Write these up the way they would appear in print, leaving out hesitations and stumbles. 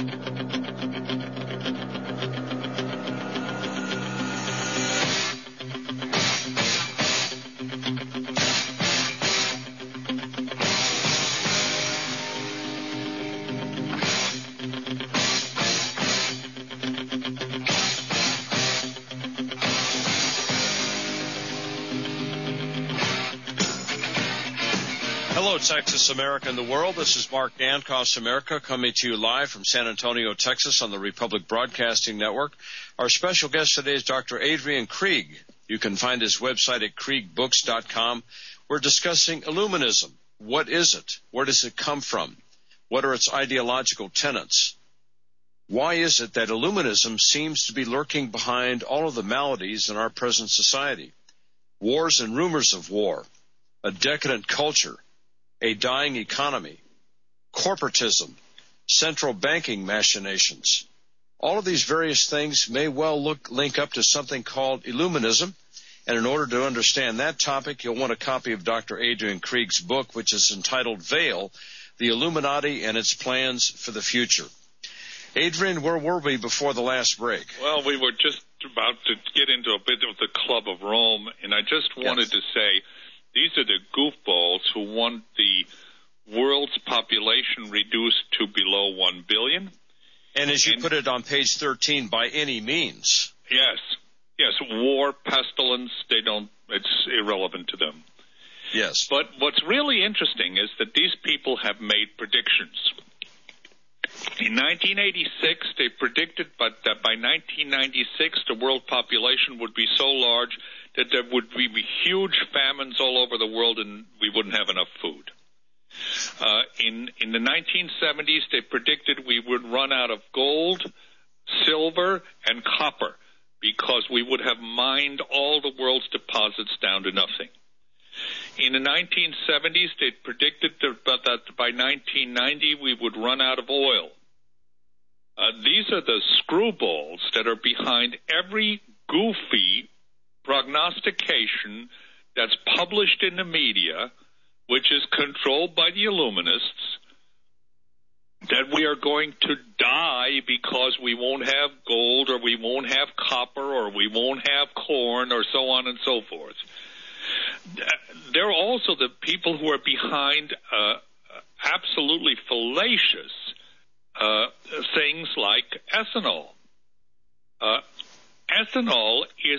Hello, Texas, America, and the world. This is Mark Dancoss, America, coming to you live from San Antonio, Texas, on the Republic Broadcasting Network. Our special guest today is Dr. Adrian Krieg. You can find his website at kriegbooks.com. We're discussing Illuminism. What is it? Where does it come from? What are its ideological tenets? Why is it that Illuminism seems to be lurking behind all of the maladies in our present society? Wars and rumors of war, a decadent culture, a dying economy, corporatism, central banking machinations. All of these various things may well link up to something called Illuminism, and in order to understand that topic, you'll want a copy of Dr. Adrian Krieg's book, which is entitled Veil, The Illuminati and Its Plans for the Future. Adrian, where were we before the last break? Well, we were just about to get into a bit of the Club of Rome, and I just wanted to say these are the goofballs who want the world's population reduced to below 1 billion. And as you put it on page 13, by any means. Yes. Yes, war, pestilence, it's irrelevant to them. Yes. But what's really interesting is that these people have made predictions. In 1986, they predicted that by 1996, the world population would be so large that there would be huge famines all over the world and we wouldn't have enough food. In the 1970s, they predicted we would run out of gold, silver, and copper because we would have mined all the world's deposits down to nothing. In the 1970s, they predicted that by 1990 we would run out of oil. These are the screwballs that are behind every goofy prognostication that's published in the media, which is controlled by the Illuminists, that we are going to die because we won't have gold or we won't have copper or we won't have corn or so on and so forth. They're also the people who are behind absolutely fallacious things like ethanol. Ethanol is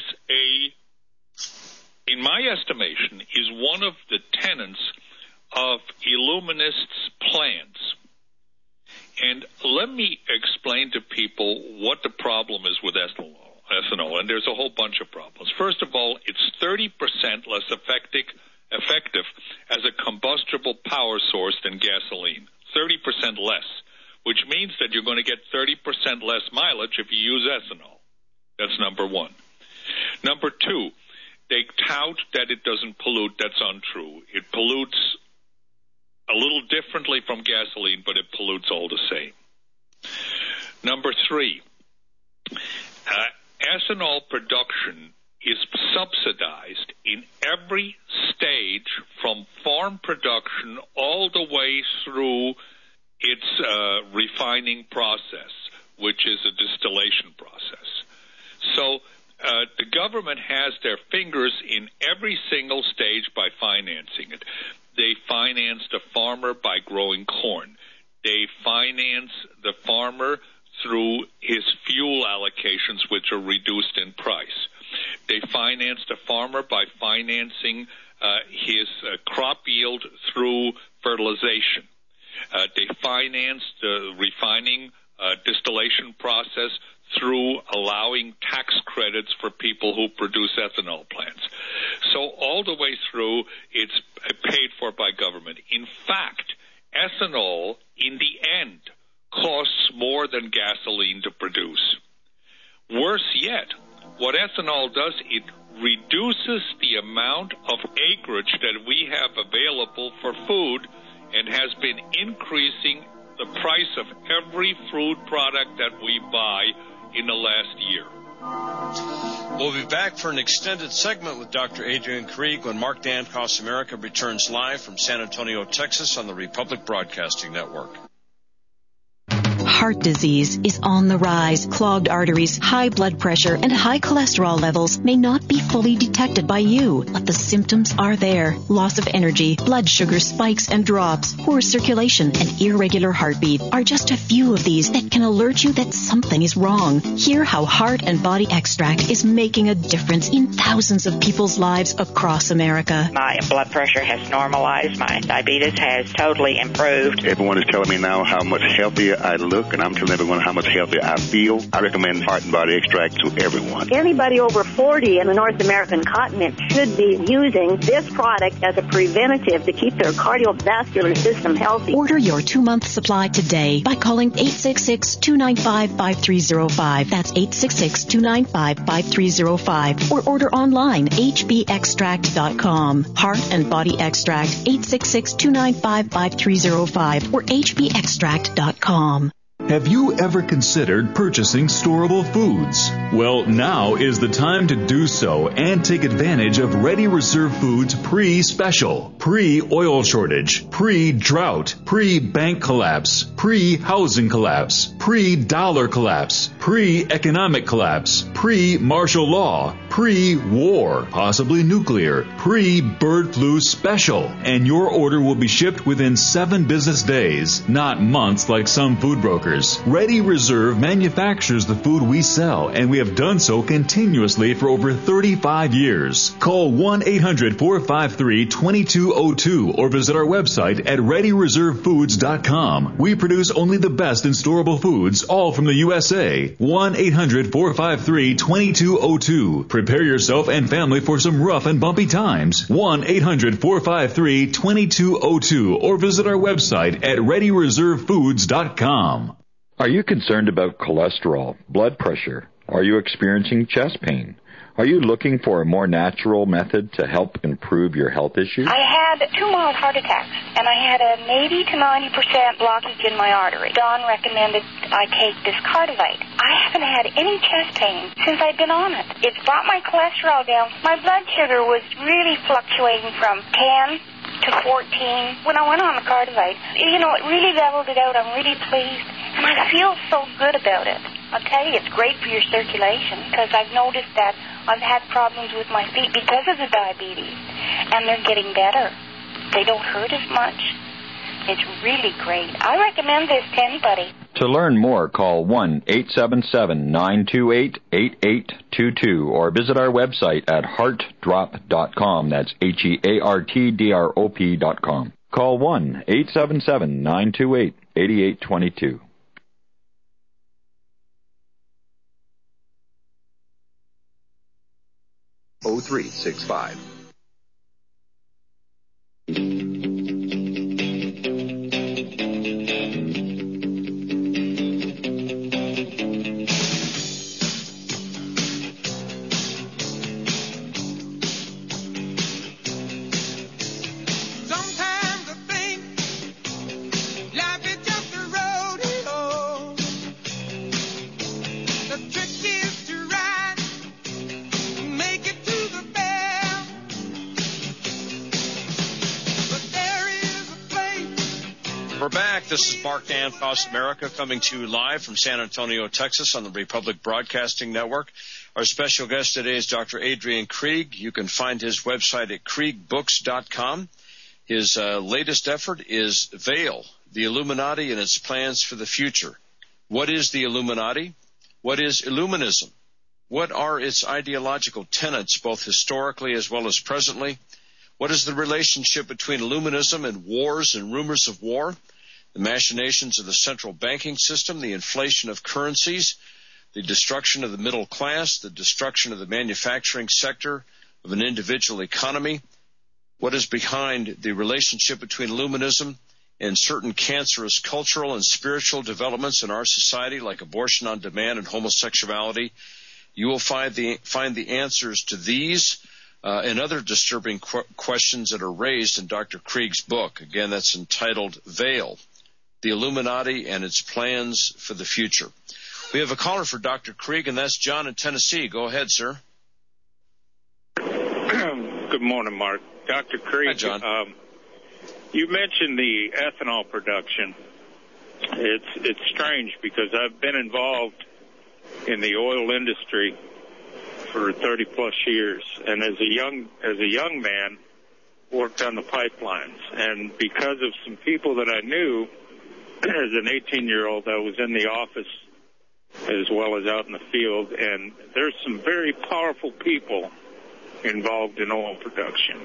in my estimation, is one of the tenets of Illuminists' plans. And let me explain to people what the problem is with ethanol, and there's a whole bunch of problems. First of all, it's 30% less effective as a combustible power source than gasoline. 30% less, which means that you're going to get 30% less mileage if you use ethanol. That's number one. Number two, they tout that it doesn't pollute. That's untrue. It pollutes a little differently from gasoline, but it pollutes all the same. Number three, ethanol production is subsidized in every stage from farm production all the way through its refining process, which is a distillation process. So the government has their fingers in every single stage by financing it. They finance the farmer by growing corn. They finance the farmer through his fuel allocations, which are reduced in price. They finance the farmer by financing his crop yield through fertilization. They finance the refining distillation process through allowing tax credits for people who produce ethanol plants. So all the way through, it's paid for by government. In fact, ethanol, in the end, costs more than gasoline to produce. Worse yet, what ethanol does, it reduces the amount of acreage that we have available for food and has been increasing the price of every food product that we buy in the last year. We'll be back for an extended segment with Dr. Adrian Krieg when Mark Dancoss America returns live from San Antonio, Texas on the Republic Broadcasting Network. heart disease is on the rise. Clogged arteries, high blood pressure, and high cholesterol levels may not be fully detected by you, but the symptoms are there. Loss of energy, blood sugar spikes and drops, poor circulation, and irregular heartbeat are just a few of these that can alert you that something is wrong. Hear how Heart and Body Extract is making a difference in thousands of people's lives across America. My blood pressure has normalized. My diabetes has totally improved. Everyone is telling me now how much healthier I look, and I'm telling everyone how much healthier I feel. I recommend Heart and Body Extract to everyone. Anybody over 40 in the North American continent should be using this product as a preventative to keep their cardiovascular system healthy. Order your 2-month supply today by calling 866-295-5305. That's 866-295-5305. Or order online, hbextract.com. Heart and Body Extract, 866-295-5305 or hbextract.com. Have you ever considered purchasing storable foods? Well, now is the time to do so and take advantage of Ready Reserve Foods pre-special, pre-oil shortage, pre-drought, pre-bank collapse, pre-housing collapse, pre-dollar collapse, pre-economic collapse, pre-martial law, pre-war, possibly nuclear, pre-bird flu special. And your order will be shipped within 7 business days, not months like some food brokers. Ready Reserve manufactures the food we sell, and we have done so continuously for over 35 years. Call 1-800-453-2202 or visit our website at ReadyReserveFoods.com. We produce only the best in storable foods, all from the USA. 1-800-453-2202. Prepare yourself and family for some rough and bumpy times. 1-800-453-2202 or visit our website at ReadyReserveFoods.com. Are you concerned about cholesterol, blood pressure? Are you experiencing chest pain? Are you looking for a more natural method to help improve your health issues? I had 2 mild heart attacks, and I had an 80 to 90% blockage in my artery. Don recommended I take this Cardivite. I haven't had any chest pain since I've been on it. It's brought my cholesterol down. My blood sugar was really fluctuating from 10 to 14 when I went on the Cardivite. You know, it really leveled it out. I'm really pleased, and I feel so good about it. I'll tell you, it's great for your circulation because I've noticed that I've had problems with my feet because of the diabetes, and they're getting better. They don't hurt as much. It's really great. I recommend this to anybody. To learn more, call 1-877-928-8822 or visit our website at heartdrop.com. That's HEARTDROP.com. Call 1-877-928-8822. .0365. We're back. This is Mark Danfoss, America, coming to you live from San Antonio, Texas on the Republic Broadcasting Network. Our special guest today is Dr. Adrian Krieg. You can find his website at kriegbooks.com. His latest effort is Veil, the Illuminati and its plans for the future. What is the Illuminati? What is Illuminism? What are its ideological tenets, both historically as well as presently? What is the relationship between Illuminism and wars and rumors of war? The machinations of the central banking system, the inflation of currencies, the destruction of the middle class, the destruction of the manufacturing sector of an individual economy. What is behind the relationship between Illuminism and certain cancerous cultural and spiritual developments in our society, like abortion on demand and homosexuality? You will find the answers to these and other disturbing questions that are raised in Dr. Krieg's book. Again, that's entitled Veil, the Illuminati and its plans for the future. We have a caller for Dr. Krieg, and that's John in Tennessee. Go ahead, sir. Good morning, Mark. Dr. Krieg, hi, John. You mentioned the ethanol production. It's strange because I've been involved in the oil industry for 30 plus years, and as a young man, worked on the pipelines. And because of some people that I knew, as an 18-year-old, I was in the office as well as out in the field, and there's some very powerful people involved in oil production.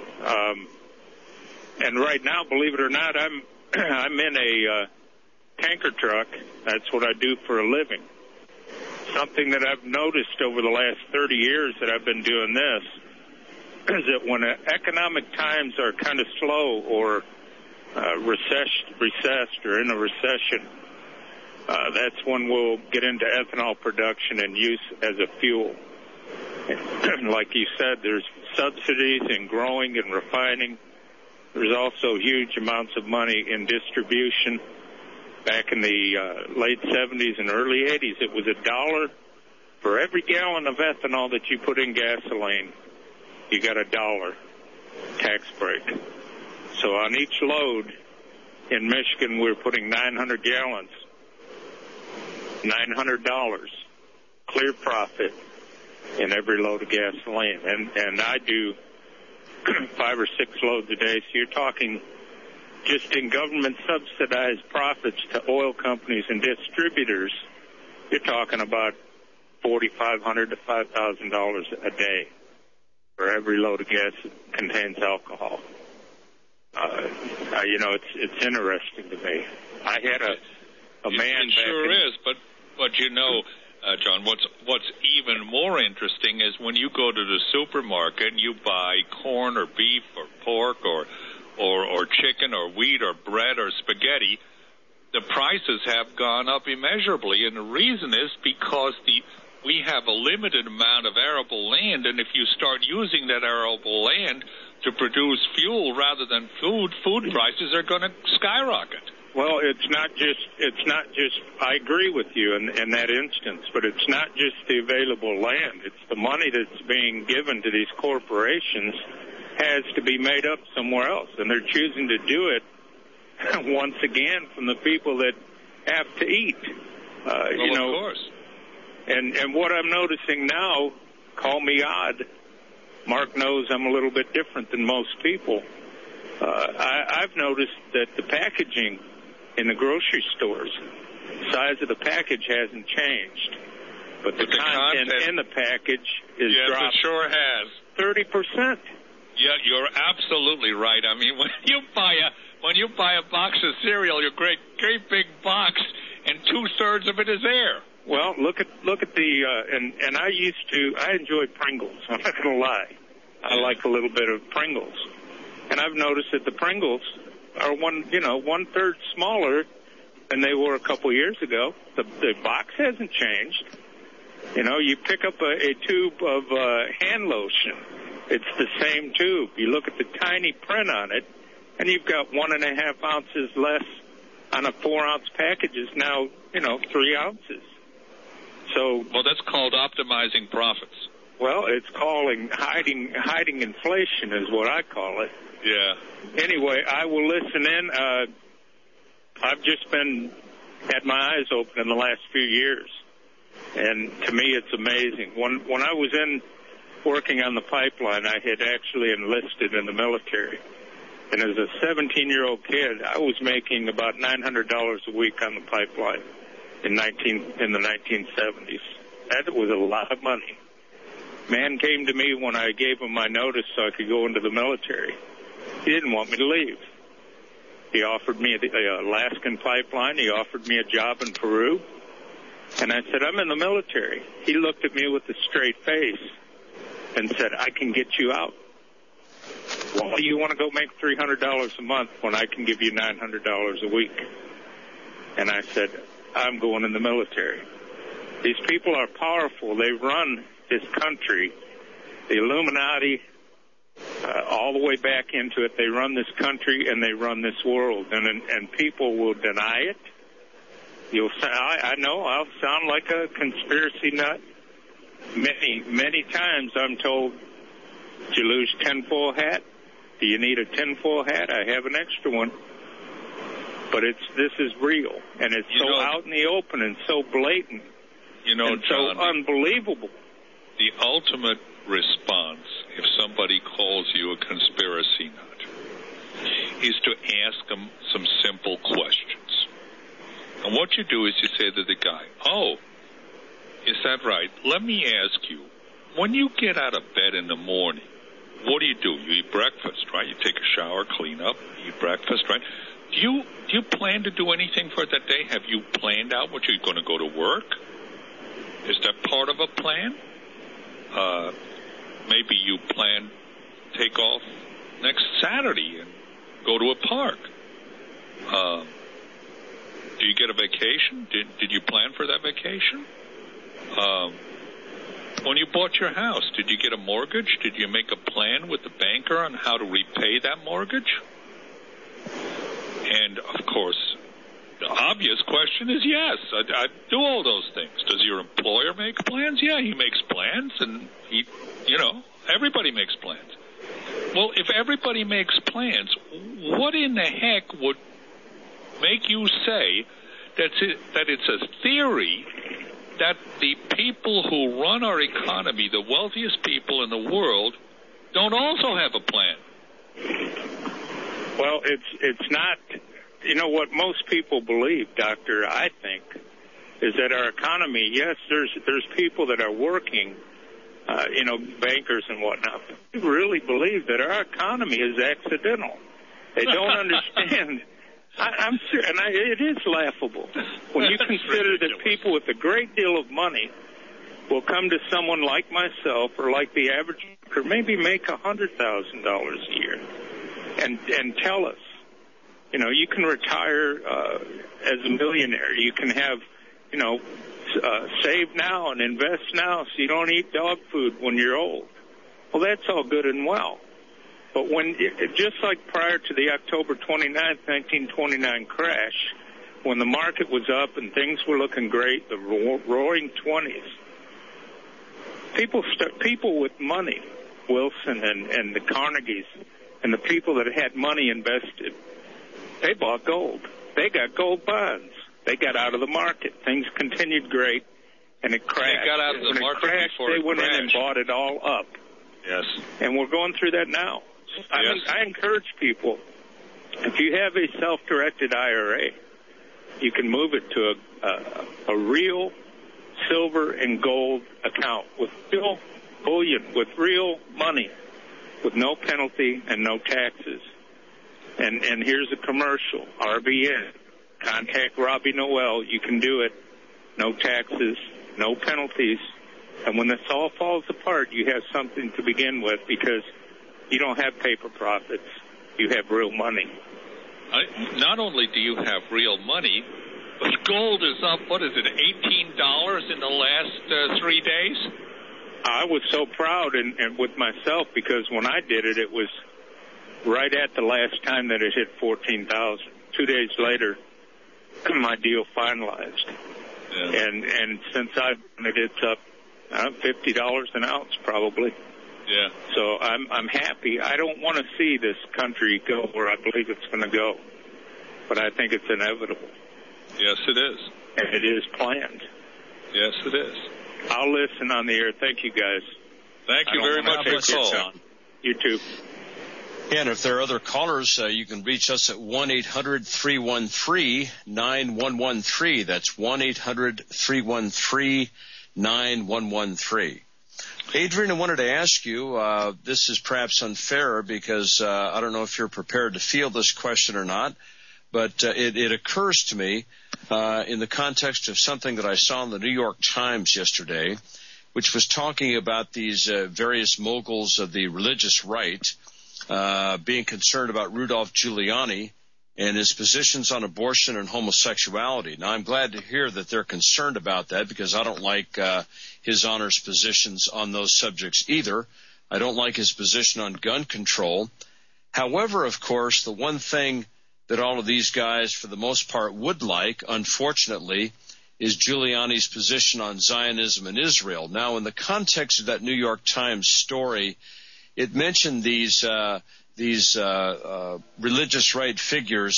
And right now, believe it or not, I'm in a tanker truck. That's what I do for a living. Something that I've noticed over the last 30 years that I've been doing this is that when economic times are kind of slow or recessed or in a recession, that's when we'll get into ethanol production and use as a fuel. And like you said, there's subsidies in growing and refining. There's also huge amounts of money in distribution. Back in the late 70s and early 80s, it was $1 for every gallon of ethanol that you put in gasoline. You got $1 tax break. So on each load in Michigan, we're putting 900 gallons, $900, clear profit in every load of gasoline. And I do 5 or 6 loads a day. So you're talking just in government-subsidized profits to oil companies and distributors, you're talking about $4,500 to $5,000 a day for every load of gas that contains alcohol. It's interesting to me. I had a man. It sure is, but John, what's even more interesting is when you go to the supermarket and you buy corn or beef or pork or chicken or wheat or bread or spaghetti, the prices have gone up immeasurably. And the reason is because we have a limited amount of arable land, and if you start using that arable land to produce fuel rather than food prices are going to skyrocket. Well, it's not just, I agree with you in that instance, but it's not just the available land. It's the money that's being given to these corporations has to be made up somewhere else, and they're choosing to do it once again from the people that have to eat. Of course. And what I'm noticing now, call me odd, Mark knows I'm a little bit different than most people. I've noticed that the packaging in the grocery stores, the size of the package hasn't changed, but the content in the package is dropped. It sure has. 30%. Yeah, you're absolutely right. I mean, when you buy a box of cereal, your great big box, and 2/3 of it is air. Well, look at the and I enjoy Pringles. I'm not going to lie. I like a little bit of Pringles, and I've noticed that the Pringles are 1/3 smaller than they were a couple years ago. The box hasn't changed. You pick up a tube of hand lotion. It's the same tube. You look at the tiny print on it, and you've got 1.5 ounces less on a 4-ounce package. Is now 3 ounces. So, well, that's called optimizing profits. Well, it's hiding inflation is what I call it. Yeah. Anyway, I will listen in. I've just had my eyes open in the last few years, and to me, it's amazing. When I was working on the pipeline, I had actually enlisted in the military, and as a 17-year-old kid, I was making about $900 a week on the pipeline in the 1970s. That was a lot of money. Man came to me when I gave him my notice so I could go into the military. He didn't want me to leave. He offered me the Alaskan pipeline. He offered me a job in Peru. And I said, I'm in the military. He looked at me with a straight face and said, I can get you out. Why do you want to go make $300 a month when I can give you $900 a week? And I said, I'm going in the military. These people are powerful. They run this country. The Illuminati, all the way back into it, they run this country and they run this world. And people will deny it. I know I'll sound like a conspiracy nut. Many times I'm told, did you lose tinfoil hat? Do you need a tinfoil hat? I have an extra one. But this is real, and it's out in the open and so blatant, and John, so unbelievable. The ultimate response, if somebody calls you a conspiracy nut, is to ask them some simple questions. And what you do is you say to the guy, "Oh, is that right? Let me ask you, when you get out of bed in the morning, what do? You eat breakfast, right? You take a shower, clean up, eat breakfast, right? Do you plan to do anything for that day? Have you planned out what you're going to go to work? Is that part of a plan? Maybe you plan to take off next Saturday and go to a park. Do you get a vacation? Did you plan for that vacation? When you bought your house, did you get a mortgage? Did you make a plan with the banker on how to repay that mortgage?" And, of course, the obvious question is yes, I do all those things. Does your employer make plans? Yeah, he makes plans, and everybody makes plans. Well, if everybody makes plans, what in the heck would make you say that it's a theory that the people who run our economy, the wealthiest people in the world, don't also have a plan? Well, it's not. What most people believe, Doctor, I think, is that our economy, yes, there's people that are working, bankers and whatnot. But they really believe that our economy is accidental. They don't understand. I'm sure, and it is laughable when you consider that people with a great deal of money will come to someone like myself or like the average worker, maybe make $100,000 a year, and tell us, you can retire as a millionaire. You can have, save now and invest now so you don't eat dog food when you're old. Well, that's all good and well. But just like prior to the October 29th, 1929 crash, when the market was up and things were looking great, the roaring 20s, people with money, Wilson and the Carnegies, and the people that had money invested, they bought gold. They got gold bonds. They got out of the market. Things continued great, and it crashed. They got out of the market before they went in and bought it all up. Yes. And we're going through that now. I encourage people, if you have a self-directed IRA, you can move it to a real silver and gold account with real bullion, with real money, with no penalty and no taxes. And here's a commercial, RBN. Contact Robbie Noel. You can do it. No taxes, no penalties. And when this all falls apart, you have something to begin with because you don't have paper profits. You have real money. Not only do you have real money, but gold is up, what is it, $18 in the last 3 days? I was so proud and with myself because when I did it, it was right at the last time that it hit 14,000. 2 days later, my deal finalized. Yeah. And since I've done it, it's up $50 an ounce probably. Yeah. So I'm happy. I don't want to see this country go where I believe it's going to go, but I think it's inevitable. Yes, it is. And it is planned. Yes, it is. I'll listen on the air. Thank you, guys. Thank you very much for your call. John. You too. And if there are other callers, you can reach us at 1-800-313-9113. That's 1-800-313-9113. Adrian, I wanted to ask you, this is perhaps unfair because I don't know if you're prepared to field this question or not, but it occurs to me in the context of something that I saw in the New York Times yesterday, which was talking about these various moguls of the religious right being concerned about Rudolph Giuliani and his positions on abortion and homosexuality. Now, I'm glad to hear that they're concerned about that because I don't like his Honor's positions on those subjects either. I don't like his position on gun control. However, of course, the one thing that all of these guys, for the most part, would like, unfortunately, is Giuliani's position on Zionism and Israel. Now, in the context of that New York Times story, it mentioned these religious right figures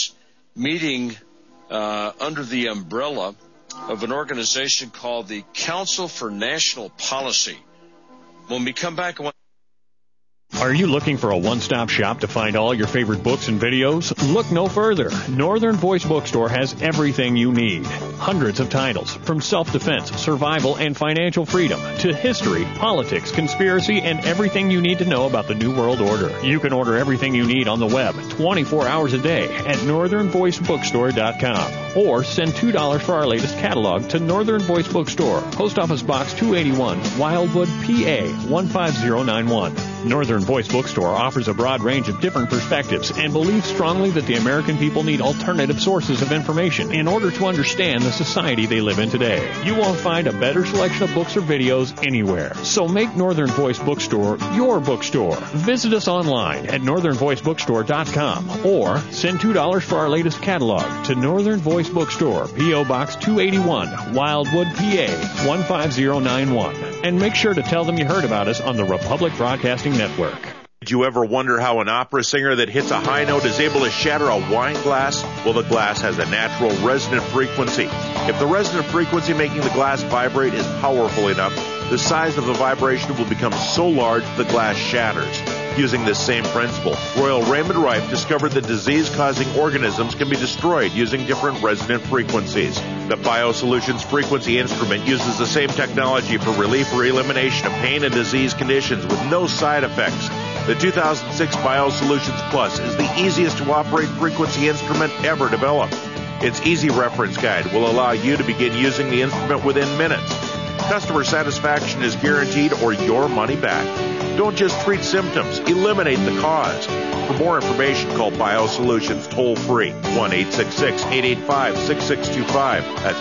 meeting under the umbrella of an organization called the Council for National Policy. When we come back, are you looking for a one-stop shop to find all your favorite books and videos? Look no further. Northern Voice Bookstore has everything you need. Hundreds of titles, from self-defense, survival, and financial freedom, to history, politics, conspiracy, and everything you need to know about the New World Order. You can order everything you need on the web 24 hours a day at northernvoicebookstore.com. Or send $2 for our latest catalog to Northern Voice Bookstore, Post Office Box 281, Wildwood, PA 15091. Northern Voice Bookstore offers a broad range of different perspectives and believes strongly that the American people need alternative sources of information in order to understand the society they live in today. You won't find a better selection of books or videos anywhere. So make Northern Voice Bookstore your bookstore. Visit us online at northernvoicebookstore.com or send $2 for our latest catalog to Northern Voice Bookstore, P.O. Box 281, Wildwood, PA 15091. And make sure to tell them you heard about us on the Republic Broadcasting Network. Did you ever wonder how an opera singer that hits a high note is able to shatter a wine glass? Well, the glass has a natural resonant frequency. If the resonant frequency making the glass vibrate is powerful enough, the size of the vibration will become so large the glass shatters. Using this same principle, Royal Raymond Rife discovered that disease-causing organisms can be destroyed using different resonant frequencies. The BioSolutions frequency instrument uses the same technology for relief or elimination of pain and disease conditions with no side effects. The 2006 BioSolutions Plus is the easiest to operate frequency instrument ever developed. Its easy reference guide will allow you to begin using the instrument within minutes. Customer satisfaction is guaranteed or your money back. Don't just treat symptoms, eliminate the cause. For more information, call BioSolutions toll-free, 1-866-885-6625. That's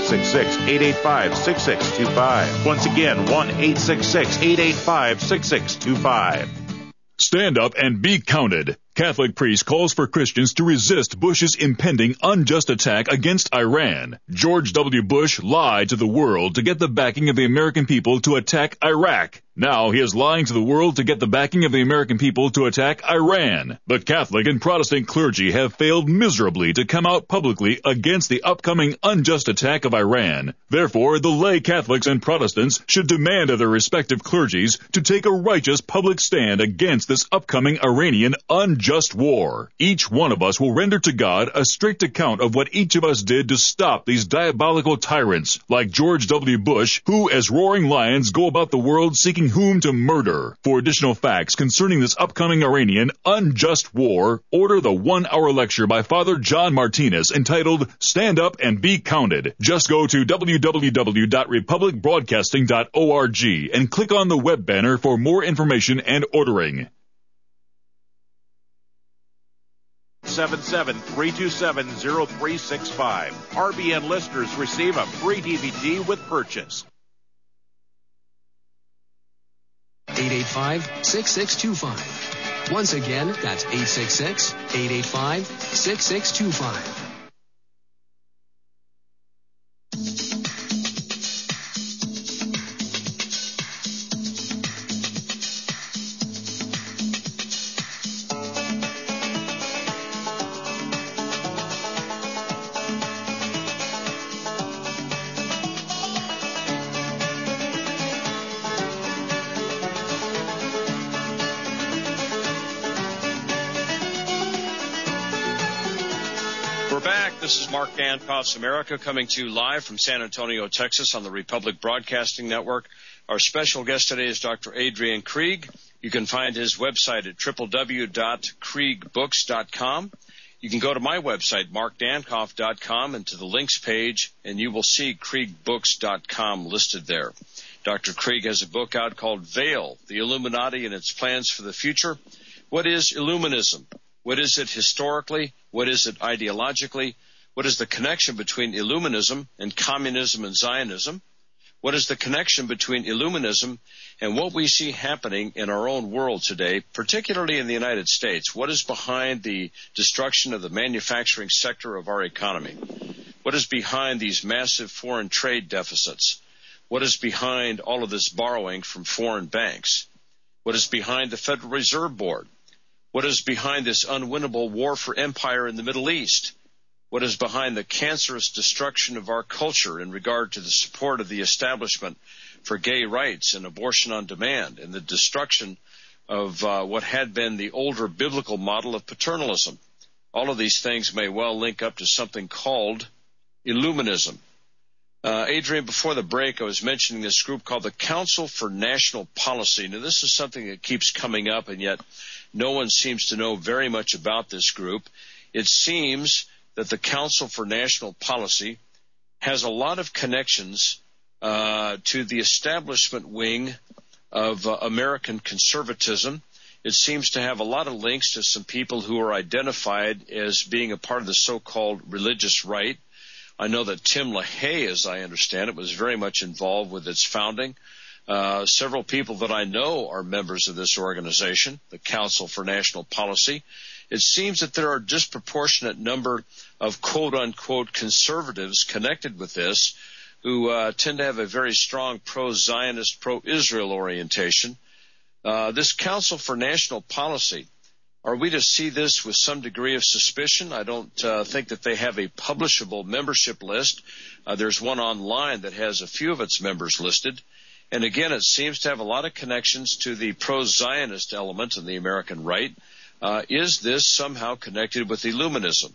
1-866-885-6625. Once again, 1-866-885-6625. Stand up and be counted. Catholic priest calls for Christians to resist Bush's impending unjust attack against Iran. George W. Bush lied to the world to get the backing of the American people to attack Iraq. Now he is lying to the world to get the backing of the American people to attack Iran. The Catholic and Protestant clergy have failed miserably to come out publicly against the upcoming unjust attack of Iran. Therefore, the lay Catholics and Protestants should demand of their respective clergies to take a righteous public stand against this upcoming Iranian unjust war. Each one of us will render to God a strict account of what each of us did to stop these diabolical tyrants like George W. Bush, who as roaring lions go about the world seeking whom to murder. For additional facts concerning this upcoming Iranian unjust war, order the 1-hour lecture by Father John Martinez entitled Stand Up and Be Counted. Just go to www.republicbroadcasting.org and click on the web banner for more information and ordering. 877-327-0365. RBN listeners receive a free DVD with purchase. 885-6625. Once again, that's 866-885-6625. This is Mark Dankoff's America, coming to you live from San Antonio, Texas on the Republic Broadcasting Network. Our special guest today is Dr. Adrian Krieg. You can find his website at www.kriegbooks.com. You can go to my website, markdankoff.com, and to the links page, and you will see kriegbooks.com listed there. Dr. Krieg has a book out called Veil, the Illuminati and its Plans for the Future. What is Illuminism? What is it historically? What is it ideologically? What is the connection between Illuminism and communism and Zionism? What is the connection between Illuminism and what we see happening in our own world today, particularly in the United States? What is behind the destruction of the manufacturing sector of our economy? What is behind these massive foreign trade deficits? What is behind all of this borrowing from foreign banks? What is behind the Federal Reserve Board? What is behind this unwinnable war for empire in the Middle East? what is behind the cancerous destruction of our culture in regard to the support of the establishment for gay rights and abortion on demand, and the destruction of what had been the older biblical model of paternalism. All of these things may well link up to something called Illuminism. Adrian, before the break, I was mentioning this group called the Council for National Policy. Now, this is something that keeps coming up, and yet no one seems to know very much about this group. It seems that the Council for National Policy has a lot of connections to the establishment wing of American conservatism. It seems to have a lot of links to some people who are identified as being a part of the so-called religious right. I know that Tim LaHaye, as I understand it, was very much involved with its founding. Several people that I know are members of this organization, the Council for National Policy. It seems that there are a disproportionate number of quote-unquote conservatives connected with this who tend to have a very strong pro-Zionist, pro-Israel orientation. This Council for National Policy, are we to see this with some degree of suspicion? I don't think that they have a publishable membership list. There's one online that has a few of its members listed. And again, it seems to have a lot of connections to the pro-Zionist element in the American right. Is this somehow connected with Illuminism?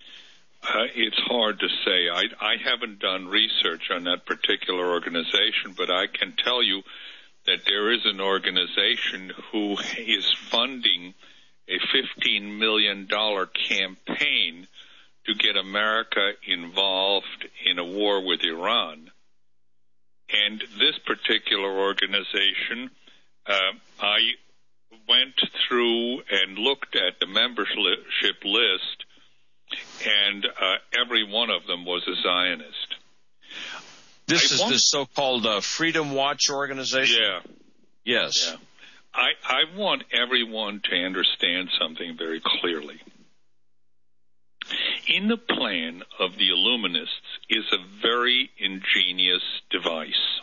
It's hard to say. I haven't done research on that particular organization, but I can tell you that there is an organization who is funding a $15 million campaign to get America involved in a war with Iran. And this particular organization, I went through and looked at the membership list, and every one of them was a Zionist. This is the so-called Freedom Watch organization? Yeah. Yes. Yeah. I want everyone to understand something very clearly. In the plan of the Illuminists is a very ingenious device.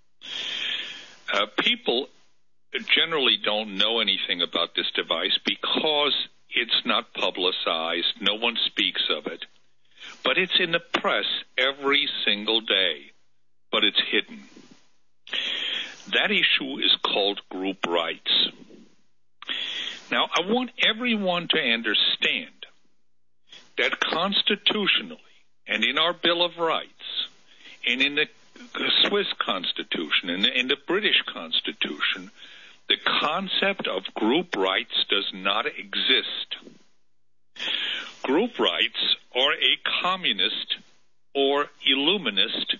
People generally don't know anything about this device because it's not publicized. No one speaks of it. But it's in the press every single day. But it's hidden. That issue is called group rights. Now, I want everyone to understand that constitutionally and in our Bill of Rights and in the Swiss Constitution and in the British Constitution, the concept of group rights does not exist. Group rights are a communist or Illuminist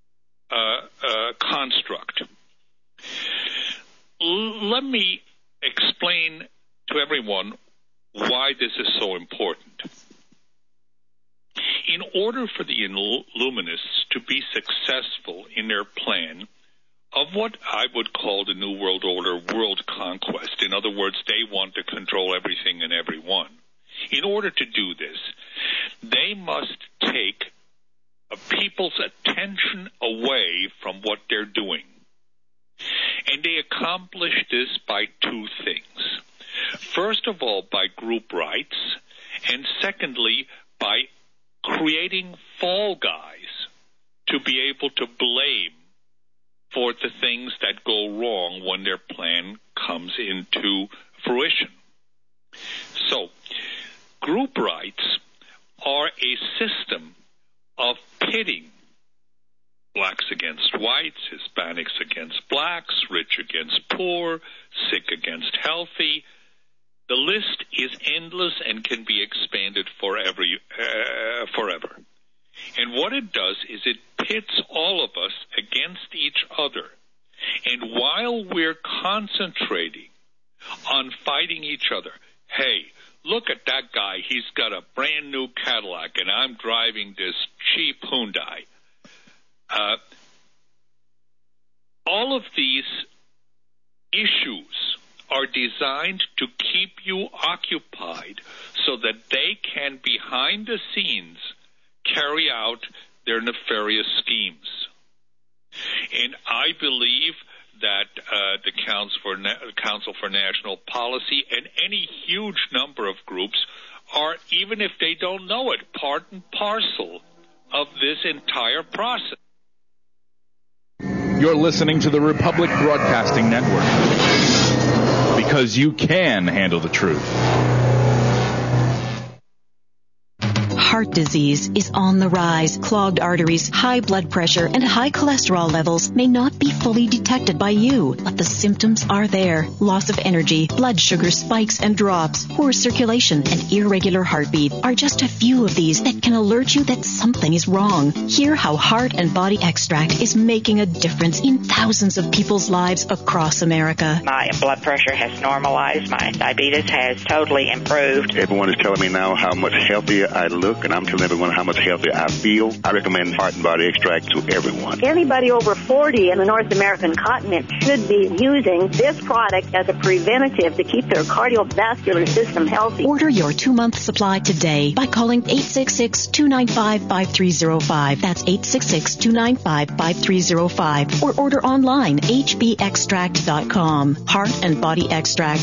construct. Let me explain to everyone why this is so important. In order for the Illuminists to be successful in their plan of what I would call the New World Order world conquest, in other words, they want to control everything and everyone. In order to do this, they must take people's attention away from what they're doing. And they accomplish this by two things. First of all, by group rights, and secondly, by creating fall guys to be able to blame for the things that go wrong when their plan comes into fruition. So, group rights are a system of pitting blacks against whites, Hispanics against blacks, rich against poor, sick against healthy. The list is endless and can be expanded forever. And what it does is it pits all of us against each other. And while we're concentrating on fighting each other, hey, look at that guy. He's got a brand new Cadillac, and I'm driving this cheap Hyundai. All of these issues are designed to keep you occupied so that they can, behind the scenes, carry out their nefarious schemes. And I believe that the Council for National Policy and any huge number of groups are, even if they don't know it, part and parcel of this entire process. You're listening to the Republic Broadcasting Network, because you can handle the truth. Heart disease is on the rise. Clogged arteries, high blood pressure, and high cholesterol levels may not be fully detected by you, but the symptoms are there. Loss of energy, blood sugar spikes and drops, poor circulation, and irregular heartbeat are just a few of these that can alert you that something is wrong. Hear how Heart and Body Extract is making a difference in thousands of people's lives across America. My blood pressure has normalized. My diabetes has totally improved. Everyone is telling me now how much healthier I look, and I'm telling everyone how much healthier I feel. I recommend Heart and Body Extract to everyone. Anybody over 40 in the North American continent should be using this product as a preventative to keep their cardiovascular system healthy. Order your 2-month supply today by calling 866-295-5305. That's 866-295-5305. Or order online, hbextract.com. Heart and Body Extract,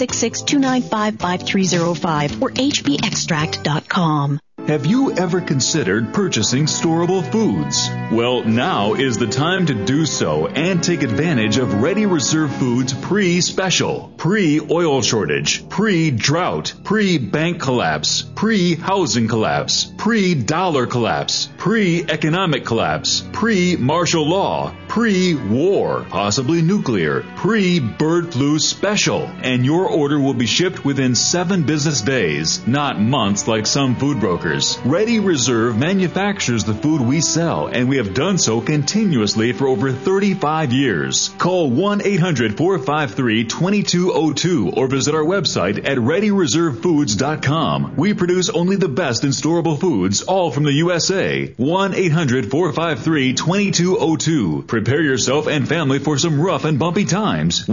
866-295-5305 or hbextract.com. Have you ever considered purchasing storable foods? Well, now is the time to do so and take advantage of Ready Reserve Foods pre-special, pre-oil shortage, pre-drought, pre-bank collapse, pre-housing collapse, pre-dollar collapse, pre-economic collapse, pre-martial law, pre-war, possibly nuclear, pre-bird flu special. And your order will be shipped within 7 business days, not months like some food brokers. Ready Reserve manufactures the food we sell, and we have done so continuously for over 35 years. Call 1-800-453-2202 or visit our website at ReadyReserveFoods.com. We produce only the best in storable foods, all from the USA. 1-800-453-2202. Prepare yourself and family for some rough and bumpy times.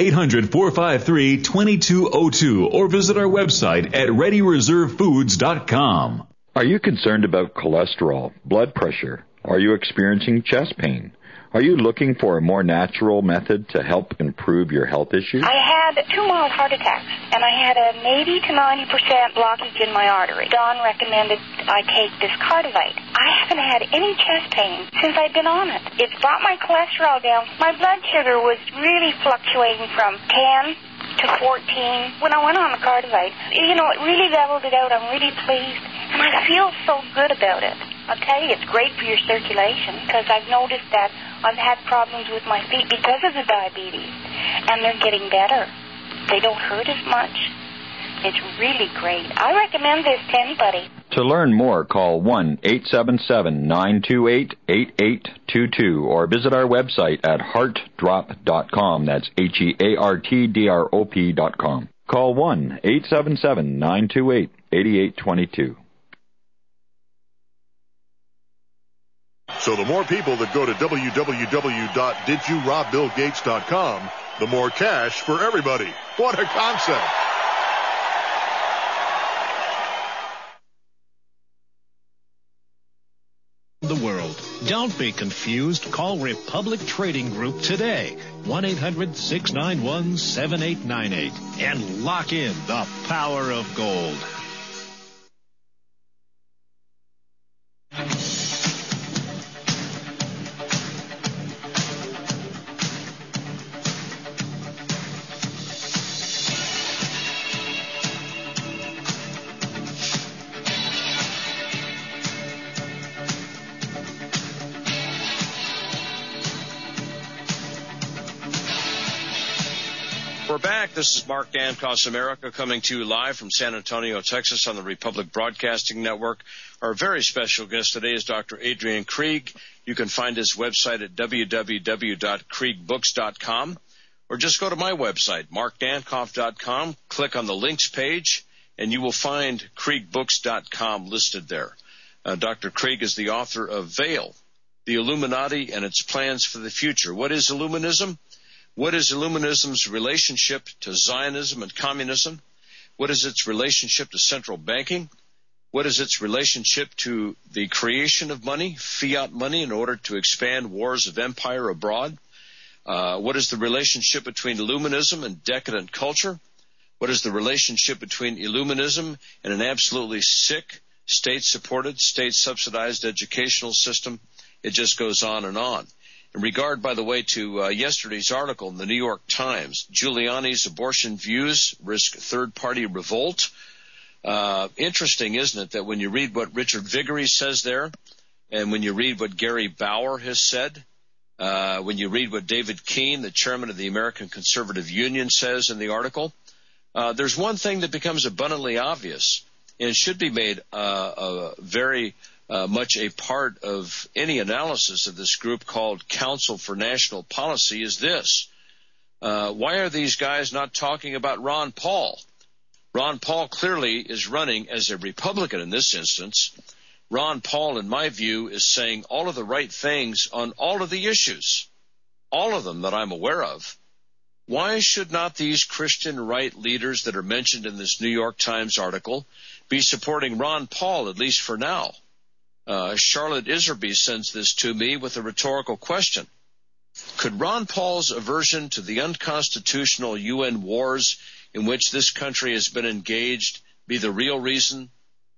1-800-453-2202 or visit our website at ReadyReserveFoods.com. Are you concerned about cholesterol, blood pressure? Are you experiencing chest pain? Are you looking for a more natural method to help improve your health issues? I had 2 mild heart attacks, and I had an 80 to 90% blockage in my artery. Don recommended I take this Cardivite. I haven't had any chest pain since I've been on it. It's brought my cholesterol down. My blood sugar was really fluctuating from 10 to 14 when I went on the Cardivite. You know, it really leveled it out. I'm really pleased, and I feel so good about it. I'll tell you, it's great for your circulation, because I've noticed that I've had problems with my feet because of the diabetes, and they're getting better. They don't hurt as much. It's really great. I recommend this to anybody. To learn more, call 1-877-928-8822 or visit our website at heartdrop.com. That's HEARTDROP.com. Call 1-877-928-8822. So the more people that go to www.didyourobBillGates.com, the more cash for everybody. What a concept. The world. Don't be confused. Call Republic Trading Group today. 1-800-691-7898 and lock in the power of gold. We're back. This is Mark Dankos America coming to you live from San Antonio, Texas on the Republic Broadcasting Network. Our very special guest today is Dr. Adrian Krieg. You can find his website at www.kriegbooks.com or just go to my website, markdankoff.com, click on the links page, and you will find kriegbooks.com listed there. Dr. Krieg is the author of Veil, the Illuminati and its Plans for the Future. What is Illuminism? What is Illuminism's relationship to Zionism and communism? What is its relationship to central banking? What is its relationship to the creation of money, fiat money, in order to expand wars of empire abroad? What is the relationship between Illuminism and decadent culture? What is the relationship between Illuminism and an absolutely sick, state-supported, state-subsidized educational system? It just goes on and on. In regard, by the way, to yesterday's article in the New York Times, Giuliani's abortion views risk third-party revolt. Interesting, isn't it, that when you read what Richard Viguerie says there, and when you read what Gary Bauer has said, when you read what David Keene, the chairman of the American Conservative Union, says in the article, there's one thing that becomes abundantly obvious and should be made very much a part of any analysis of this group called Council for National Policy is this. Why are these guys not talking about Ron Paul? Ron Paul clearly is running as a Republican in this instance. Ron Paul, in my view, is saying all of the right things on all of the issues, all of them that I'm aware of. Why should not these Christian right leaders that are mentioned in this New York Times article be supporting Ron Paul, at least for now? Charlotte Iserby sends this to me with a rhetorical question. Could Ron Paul's aversion to the unconstitutional UN wars in which this country has been engaged be the real reason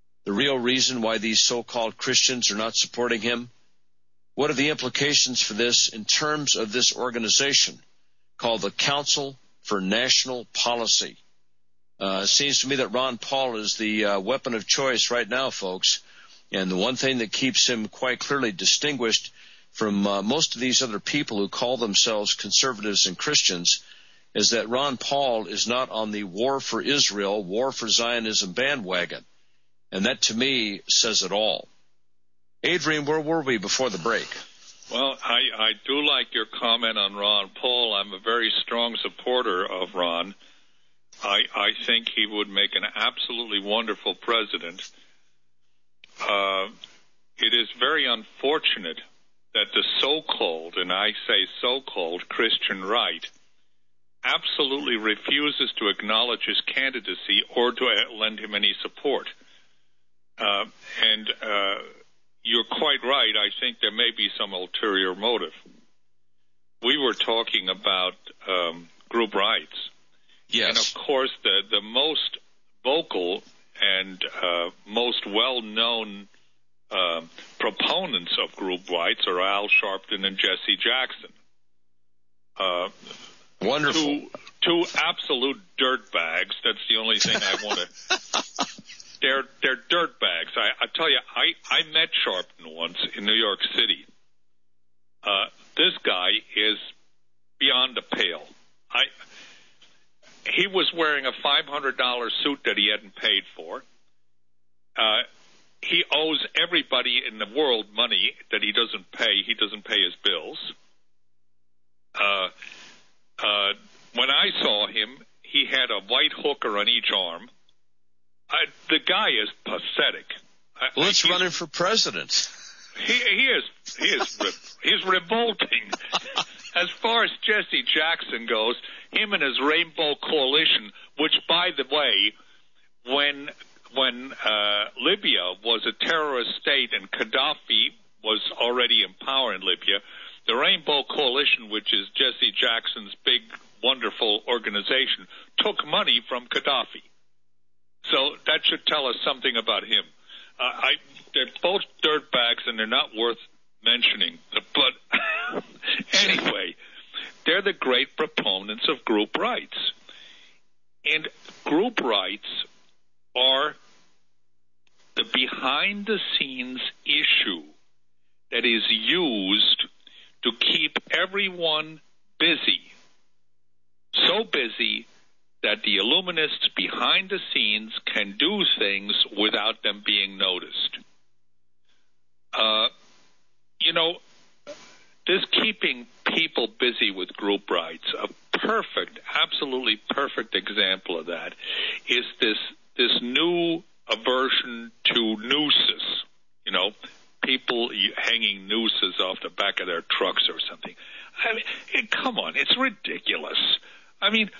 why these so-called Christians are not supporting him? What are the implications for this in terms of this organization called the Council for National Policy? It seems to me that Ron Paul is the weapon of choice right now, folks. And the one thing that keeps him quite clearly distinguished from most of these other people who call themselves conservatives and Christians is that Ron Paul is not on the war for Israel, war for Zionism bandwagon. And that, to me, says it all. Adrian, where were we before the break? Well, I do like your comment on Ron Paul. I'm a very strong supporter of Ron. I think he would make an absolutely wonderful president. It is very unfortunate that the so-called, and I say so-called, Christian right absolutely refuses to acknowledge his candidacy or to lend him any support. And you're quite right. I think there may be some ulterior motive. We were talking about group rights. Yes. And, of course, the most vocal and most well-known proponents of group rights are Al Sharpton and Jesse Jackson. Wonderful. Two absolute dirtbags. That's the only thing I want to... They're dirtbags. I tell you, I met Sharpton once in New York City. This guy is beyond the pale. He was wearing a $500 suit that he hadn't paid for. He owes everybody in the world money that he doesn't pay. He doesn't pay his bills. When I saw him, he had a white hooker on each arm. The guy is pathetic. Let's run him for president. He's revolting. As far as Jesse Jackson goes, him and his Rainbow Coalition, which, by the way, when Libya was a terrorist state and Gaddafi was already in power in Libya, the Rainbow Coalition, which is Jesse Jackson's big, wonderful organization, took money from Gaddafi. So that should tell us something about him. They're both dirtbags, and they're not worth mentioning. But anyway, they're the great proponents of group rights. And group rights are the behind-the-scenes issue that is used to keep everyone busy. So busy that the Illuminists behind the scenes can do things without them being noticed. This keeping people busy with group rights, a perfect, absolutely perfect example of that is this new aversion to nooses. People hanging nooses off the back of their trucks or something. I mean, come on, it's ridiculous. I mean,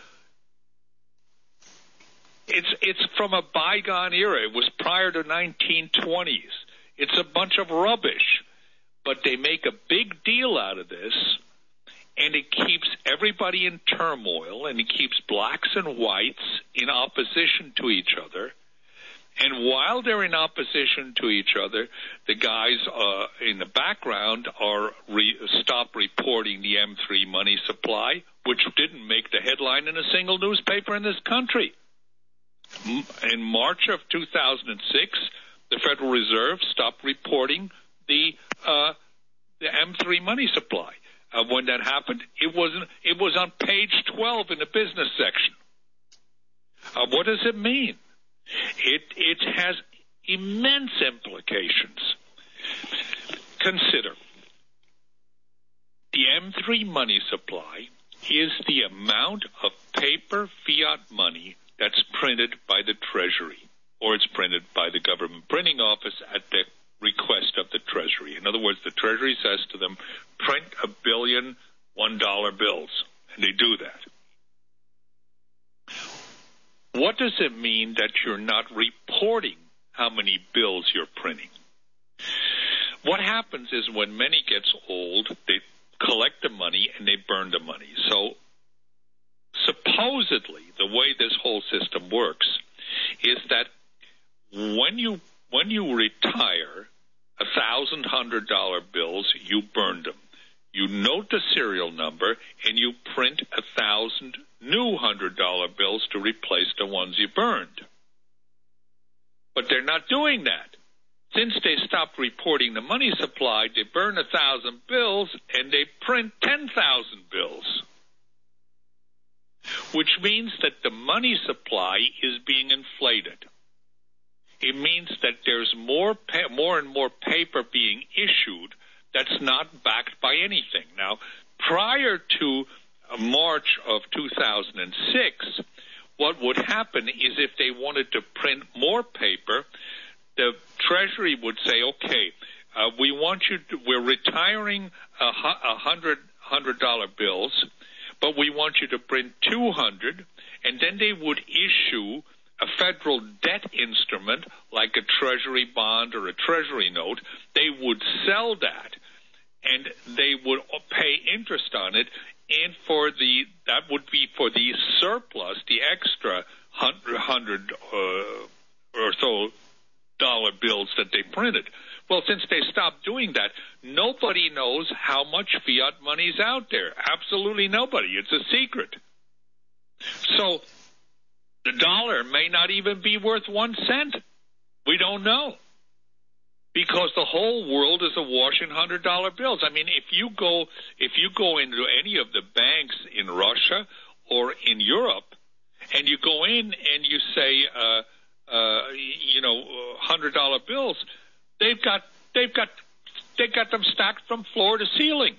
it's from a bygone era. It was prior to 1920s. It's a bunch of rubbish. But they make a big deal out of this, and it keeps everybody in turmoil, and it keeps blacks and whites in opposition to each other. And while they're in opposition to each other, the guys in the background are stop reporting the M3 money supply, which didn't make the headline in a single newspaper in this country. In March of 2006, the Federal Reserve stopped reporting the M3 money supply. When that happened, it was on page 12 in the business section. What does it mean? It has immense implications. Consider, the M3 money supply is the amount of paper fiat money that's printed by the Treasury, or it's printed by the government printing office at the request of the Treasury. In other words, the Treasury says to them, print 1 billion $1 bills, and they do that. What does it mean that you're not reporting how many bills you're printing? What happens is when money gets old, they collect the money and they burn the money. So supposedly the way this whole system works is that when you retire $1,000 bills, you burn them. You note the serial number and you print 1,000 new $100 bills to replace the ones you burned. But they're not doing that. Since they stopped reporting the money supply, they burn 1,000 bills and they print 10,000 bills, which means that the money supply is being inflated. It means that there's more and more paper being issued that's not backed by anything. Now, prior to March of 2006, what would happen is if they wanted to print more paper, the Treasury would say, okay, we're retiring $100 bills, but we want you to print 200, and then they would issue a federal debt instrument like a Treasury bond or a Treasury note. They would sell that, and they would pay interest on it, and that would be for the surplus, the extra 100 or so dollar bills that they printed. Well, since they stopped doing that, nobody knows how much fiat money's out there. Absolutely nobody. It's a secret. So the dollar may not even be worth 1 cent. We don't know. Because the whole world is awash in $100 bills. I mean, if you go into any of the banks in Russia or in Europe, and you go in and you say, $100 bills, they've got them stacked from floor to ceiling.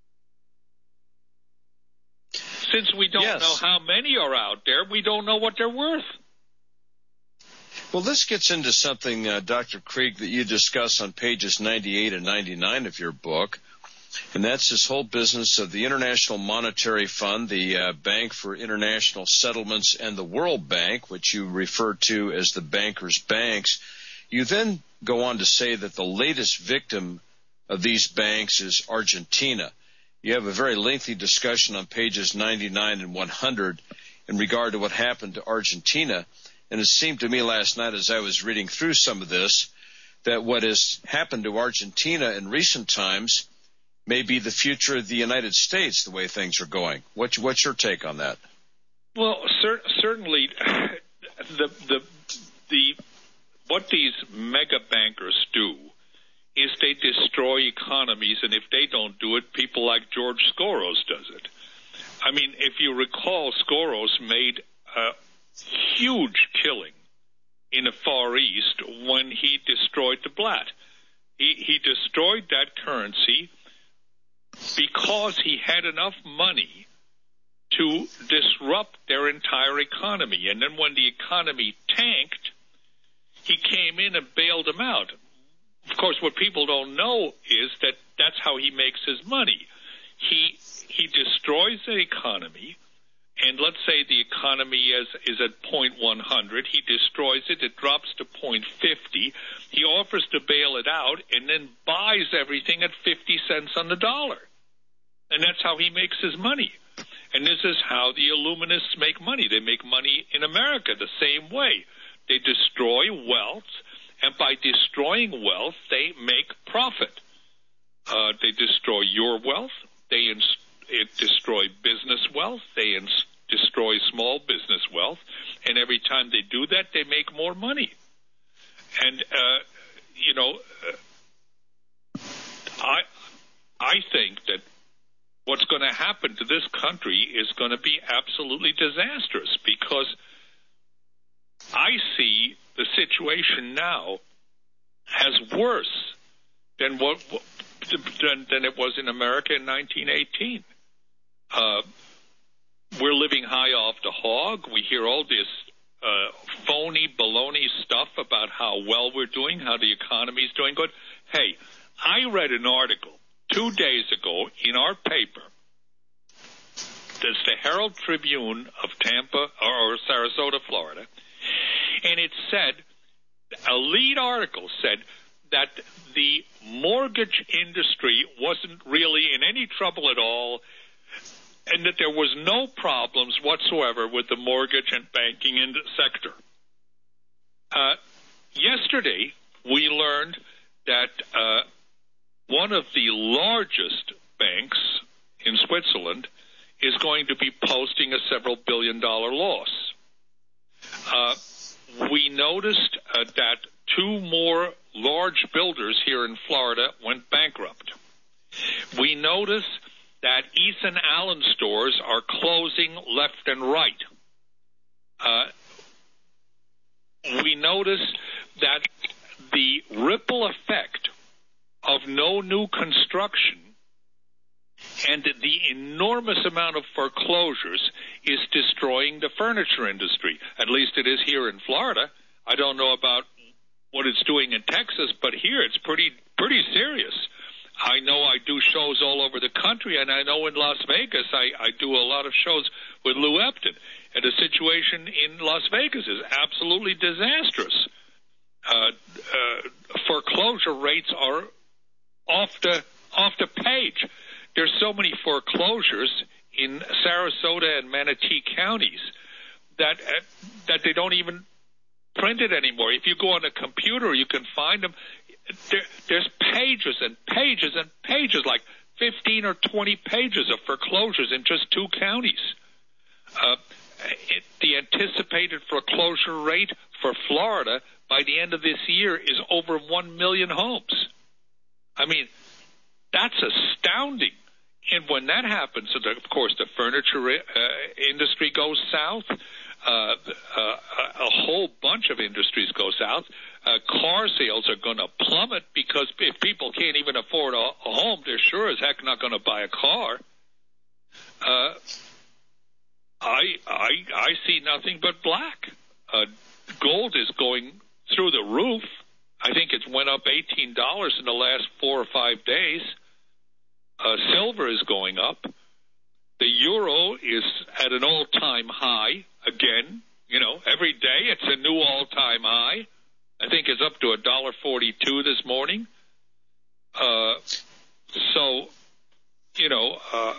Since we don't know how many are out there, we don't know what they're worth. Well, this gets into something, Dr. Krieg, that you discuss on pages 98 and 99 of your book, and that's this whole business of the International Monetary Fund, the Bank for International Settlements, and the World Bank, which you refer to as the bankers' banks. You then go on to say that the latest victim of these banks is Argentina. You have a very lengthy discussion on pages 99 and 100 in regard to what happened to Argentina. And it seemed to me last night as I was reading through some of this that what has happened to Argentina in recent times may be the future of the United States, the way things are going. What's your take on that? Well, certainly what these mega bankers do is they destroy economies, and if they don't do it, people like George Soros does it. I mean, if you recall, Soros made a huge killing in the Far East when he destroyed the Blatt. He destroyed that currency because he had enough money to disrupt their entire economy. And then when the economy tanked, he came in and bailed them out. Of course, what people don't know is that that's how he makes his money. He destroys the economy, and let's say the economy is at 0.100. He destroys it. It drops to 0.50. He offers to bail it out and then buys everything at 50 cents on the dollar. And that's how he makes his money. And this is how the Illuminists make money. They make money in America the same way. They destroy wealth, and by destroying wealth, they make profit. They destroy your wealth. They destroy business wealth. They destroy small business wealth. And every time they do that, they make more money. And, I think that what's going to happen to this country is going to be absolutely disastrous, because I see the situation now as worse than than it was in America in 1918. We're living high off the hog. We hear all this phony baloney stuff about how well we're doing, how the economy's doing good. Hey, I read an article 2 days ago in our paper. That's the Herald Tribune of Tampa or Sarasota, Florida. And it said, a lead article said that the mortgage industry wasn't really in any trouble at all, and that there was no problems whatsoever with the mortgage and banking sector. Yesterday, we learned that one of the largest banks in Switzerland is going to be posting a several billion-dollar loss. We noticed that 2 more large builders here in Florida went bankrupt. We noticed that Ethan Allen stores are closing left and right. We noticed that the ripple effect of no new construction and the enormous amount of foreclosures is destroying the furniture industry. At least it is here in Florida. I don't know about what it's doing in Texas, but here it's pretty serious. I know I do shows all over the country, and I know in Las Vegas I do a lot of shows with Lou Epton. And the situation in Las Vegas is absolutely disastrous. Foreclosure rates are off the page. There's so many foreclosures in Sarasota and Manatee counties that they don't even print it anymore. If you go on a computer, you can find them. There's pages and pages and pages, like 15 or 20 pages of foreclosures in just 2 counties. The anticipated foreclosure rate for Florida by the end of this year is over 1 million homes. I mean, that's astounding. And when that happens, of course, the furniture industry goes south. A whole bunch of industries go south. Car sales are going to plummet, because if people can't even afford a home, they're sure as heck not going to buy a car. I see nothing but black. Gold is going through the roof. I think it's went up $18 in the last 4 or 5 days. Silver is going up. The euro is at an all-time high again. You know, every day it's a new all-time high. I think it's up to $1.42 this morning. So, you know,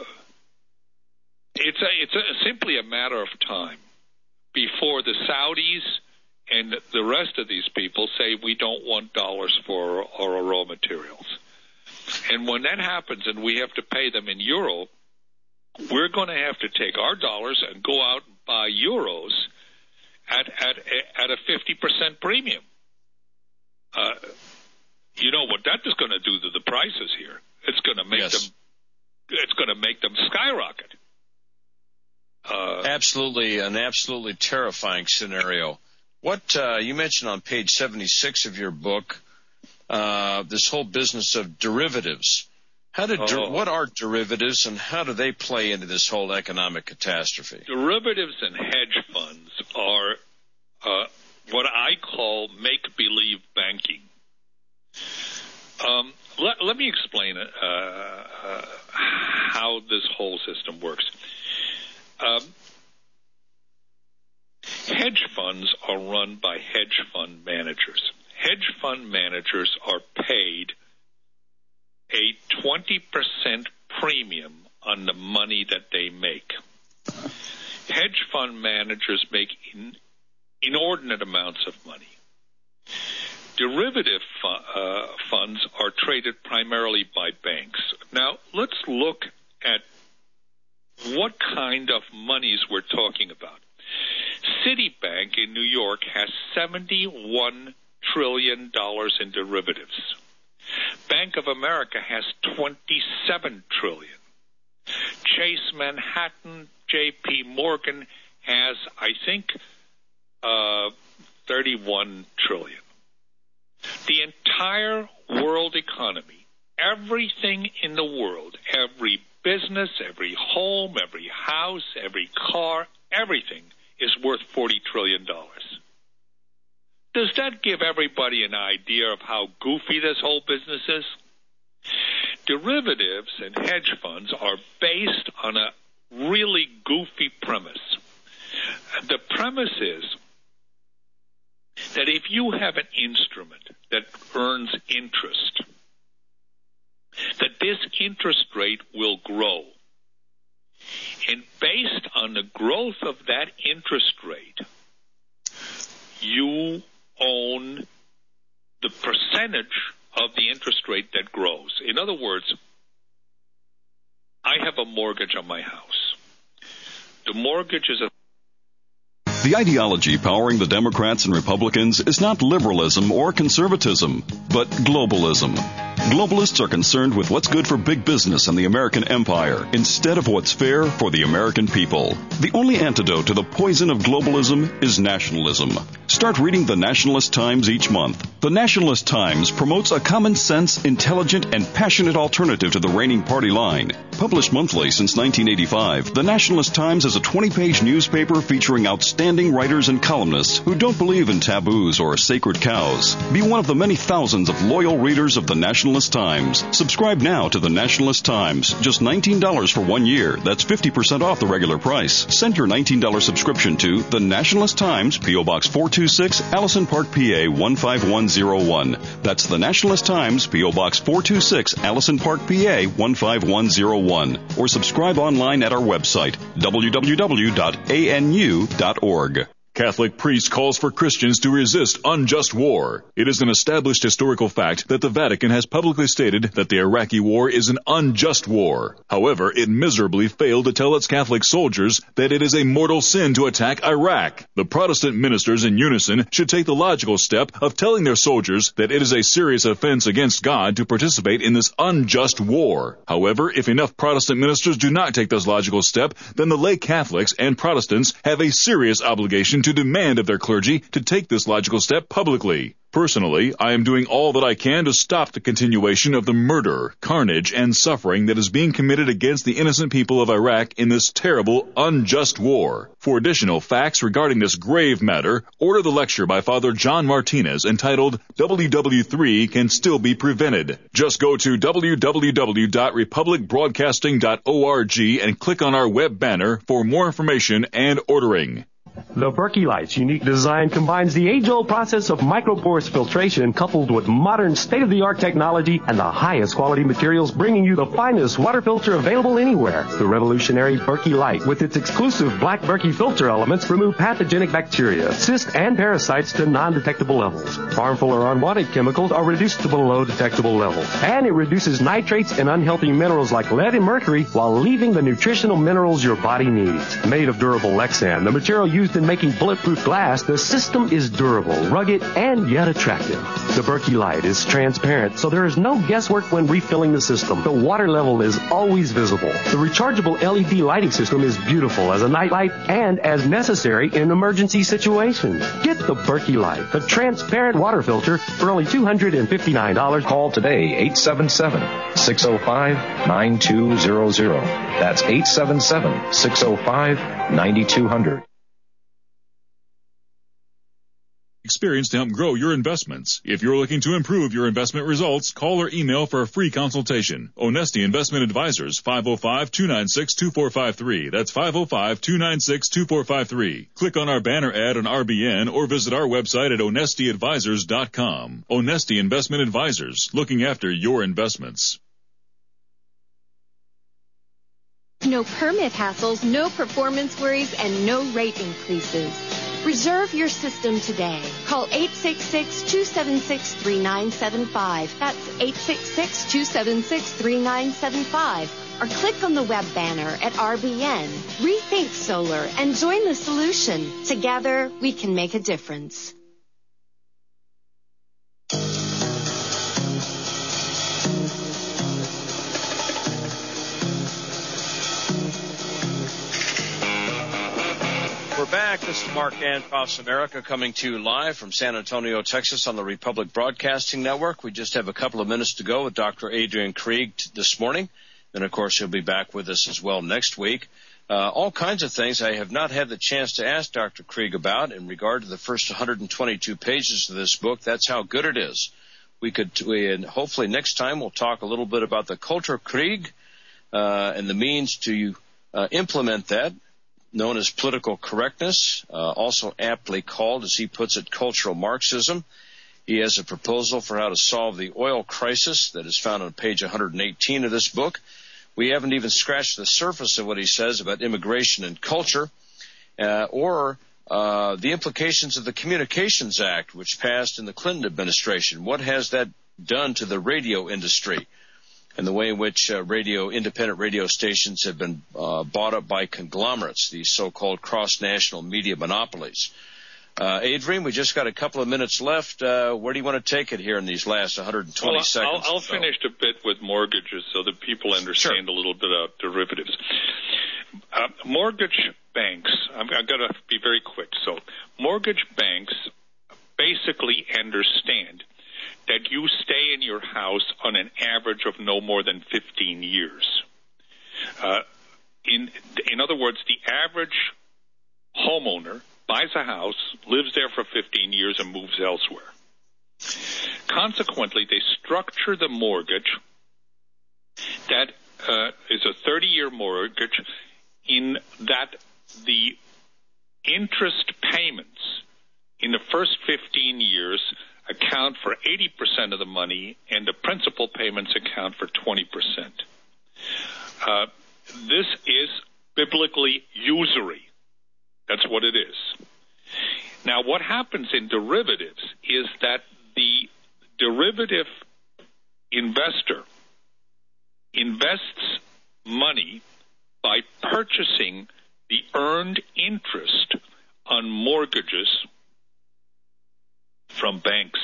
it's simply a matter of time before the Saudis and the rest of these people say we don't want dollars for our raw materials. And when that happens and we have to pay them in euro, we're going to have to take our dollars and go out and buy euros at a 50% premium. You know what that is going to do to the prices here? It's going to make them. It's going to make them skyrocket. Absolutely, an absolutely terrifying scenario. What you mentioned on page 76 of your book, this whole business of derivatives. What are derivatives, and how do they play into this whole economic catastrophe? Derivatives and hedge funds are what I call make-believe banking. Let me explain how this whole system works. Hedge funds are run by hedge fund managers. Hedge fund managers are paid a 20% premium on the money that they make. Hedge fund managers make inordinate amounts of money. Derivative funds are traded primarily by banks. Now, let's look at what kind of monies we're talking about. Citibank in New York has $71 trillion in derivatives. Bank of America has $27 trillion. Chase Manhattan, J.P. Morgan has, I think, $31 trillion. The entire world economy, everything in the world, every business, every home, every house, every car, everything is worth $40 trillion. Does that give everybody an idea of how goofy this whole business is? Derivatives and hedge funds are based on a really goofy premise. The premise is that if you have an instrument that earns interest, that this interest rate will grow. And based on the growth of that interest rate, you own the percentage of the interest rate that grows. In other words, I have a mortgage on my house. The mortgage is a The ideology powering the Democrats and Republicans is not liberalism or conservatism, but globalism. Globalists are concerned with what's good for big business and the American empire instead of what's fair for the American people. The only antidote to the poison of globalism is nationalism. Start reading the Nationalist Times each month. The Nationalist Times promotes a common sense, intelligent, and passionate alternative to the reigning party line. Published monthly since 1985, the Nationalist Times is a 20-page newspaper featuring outstanding writers and columnists who don't believe in taboos or sacred cows. Be one of the many thousands of loyal readers of the Nationalist Times. Subscribe now to the Nationalist Times. Just $19 for 1 year. That's 50% off the regular price. Send your $19 subscription to the Nationalist Times, P.O. Box 426, Allison Park, PA 15101. That's the Nationalist Times, P.O. Box 426, Allison Park, PA 15101. Or subscribe online at our website, www.anu.org. Catholic priest calls for Christians to resist unjust war. It is an established historical fact that the Vatican has publicly stated that the Iraqi war is an unjust war. However, it miserably failed to tell its Catholic soldiers that it is a mortal sin to attack Iraq. The Protestant ministers in unison should take the logical step of telling their soldiers that it is a serious offense against God to participate in this unjust war. However, if enough Protestant ministers do not take this logical step, then the lay Catholics and Protestants have a serious obligation to demand of their clergy to take this logical step publicly. Personally, I am doing all that I can to stop the continuation of the murder, carnage, and suffering that is being committed against the innocent people of Iraq in this terrible, unjust war. For additional facts regarding this grave matter, order the lecture by Father John Martinez entitled WW3 Can Still Be Prevented. Just go to www.republicbroadcasting.org and click on our web banner for more information and ordering. The Berkey Light's unique design combines the age-old process of microporous filtration coupled with modern state-of-the-art technology and the highest quality materials, bringing you the finest water filter available anywhere. The revolutionary Berkey Light, with its exclusive black Berkey filter elements, remove pathogenic bacteria, cysts, and parasites to non-detectable levels. Harmful or unwanted chemicals are reduced to below detectable levels. And it reduces nitrates and unhealthy minerals like lead and mercury while leaving the nutritional minerals your body needs. Made of durable Lexan, the material used in making bulletproof glass, the system is durable, rugged, and yet attractive. The Berkey Light is transparent, so there is no guesswork when refilling the system. The water level is always visible. The rechargeable LED lighting system is beautiful as a night light and as necessary in emergency situations. Get the Berkey Light, the transparent water filter, for only $259. Call today, 877-605-9200. That's 877-605-9200. Experience to help grow your investments. If you're looking to improve your investment results, call or email for a free consultation. Onesti Investment Advisors, 505-296-2453. That's 505-296-2453. Click on our banner ad on RBN or visit our website at onestiadvisors.com. Onesti Investment Advisors, looking after your investments. No permit hassles, no performance worries, and no rate increases. Reserve your system today. Call 866-276-3975. That's 866-276-3975. Or click on the web banner at RBN. Rethink solar and join the solution. Together, we can make a difference. We're back. This is Mark Dankoff's America coming to you live from San Antonio, Texas on the Republic Broadcasting Network. We just have a couple of minutes to go with Dr. Adrian Krieg this morning. And, of course, he'll be back with us as well next week. All kinds of things I have not had the chance to ask Dr. Krieg about in regard to the first 122 pages of this book. That's how good it is. And hopefully next time we'll talk a little bit about the Kulturkrieg and the means to implement that, known as political correctness, also aptly called, as he puts it, cultural Marxism. He has a proposal for how to solve the oil crisis that is found on page 118 of this book. We haven't even scratched the surface of what he says about immigration and culture, or the implications of the Communications Act, which passed in the Clinton administration. What has that done to the radio industry and the way in which independent radio stations have been bought up by conglomerates, these so-called cross-national media monopolies? Adrian, we just got a couple of minutes left. Where do you want to take it here in these last 120 seconds? I'll finish a bit with mortgages so that people understand a little bit about derivatives. Mortgage banks, I've got to be very quick. So mortgage banks basically understand that you stay in your house on an average of no more than 15 years. In other words, the average homeowner buys a house, lives there for 15 years, and moves elsewhere. Consequently, they structure the mortgage that is a 30-year mortgage in that the interest payments in the first 15 years account for 80% of the money, and the principal payments account for 20%. This is biblically usury. That's what it is. Now, what happens in derivatives is that the derivative investor invests money by purchasing the earned interest on mortgages from banks.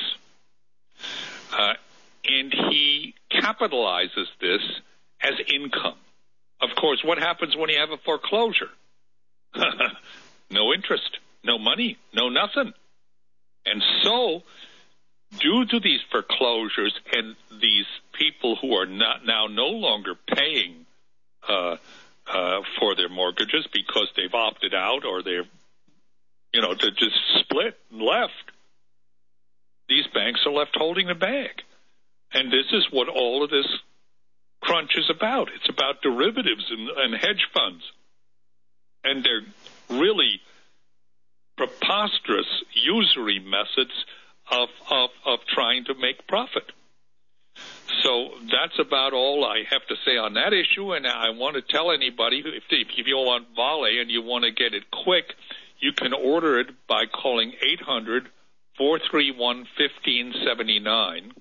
And he capitalizes this as income. Of course, what happens when you have a foreclosure? No interest, no money, no nothing. And so, due to these foreclosures and these people who are now no longer paying for their mortgages because they've opted out or they're, to just split and left, these banks are left holding the bag. And this is what all of this crunch is about. It's about derivatives and hedge funds. And they're really preposterous usury methods of trying to make profit. So that's about all I have to say on that issue. And I want to tell anybody, if you want Vale and you want to get it quick, you can order it by calling 800-431-1579,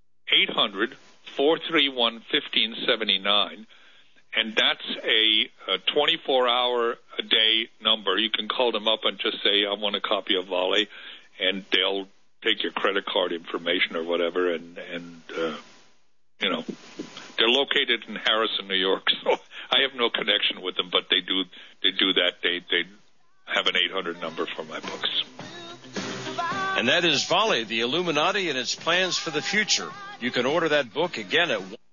800-431-1579. And that's a 24-hour-a-day number. You can call them up and just say, I want a copy of Vale, and they'll take your credit card information or whatever. And they're located in Harrison, New York, so I have no connection with them, but they do that. They have an 800 number for my books. And that is Vale, the Illuminati and its plans for the future. You can order that book again at